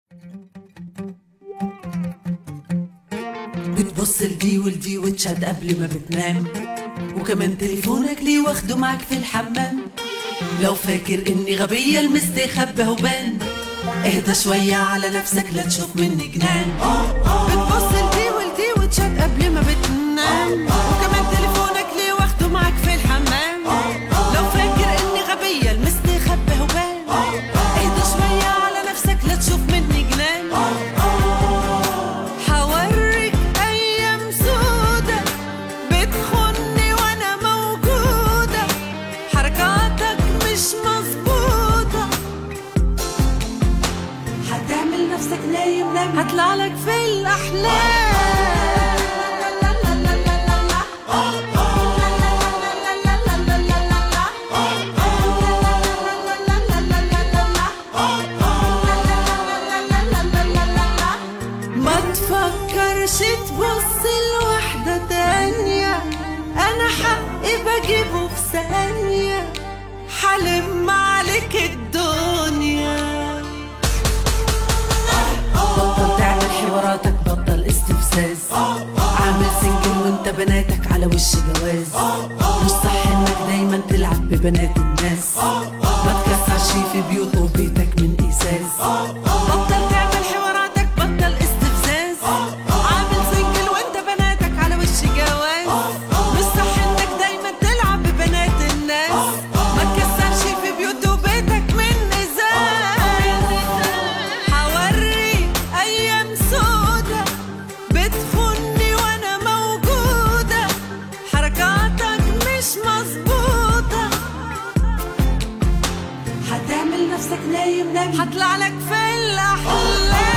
بتبص لدي ولدي وتشد قبل ما بتنام، وكمان تليفونك ليه واخده معك في الحمام. لو فاكر اني غبية المستخبى وبان، اهدى شوية على نفسك لا تشوف مني جنان. بتبص لدي ولدي وتشد قبل ما بتنام، وكمان تليفونك ليه واخده معك في الحمام. لو فاكر اني غبية المستخبى وبان، اهدى شوية على نفسك لا تشوف مني جنان. هطلع لك في الأحلام. ما تفكرش تبص لوحدة تانية، أنا حقي بجيبه في ثانية، حلم عليك الدنيا. بطل تعمل حواراتك، بطل استفزاز، عامل سنجل وانت بناتك على وش جواز. مش صح انك دايما تلعب ببنات الناس، ما تكسرش في بيوت وبيتك من إيساس. بطل تعمل حواراتك، بطل استفزاز، عامل سنجل وانت بناتك على وش جواز. مش صح انك دايما تلعب ببنات الناس، ما تكسرش في بيوت وبيتك من إيساس. أيام سودة بتخوني وأنا موجودة، حركاتك مش مظبوطة. هتعمل نفسك نايم، هطلع لك في الأحلام.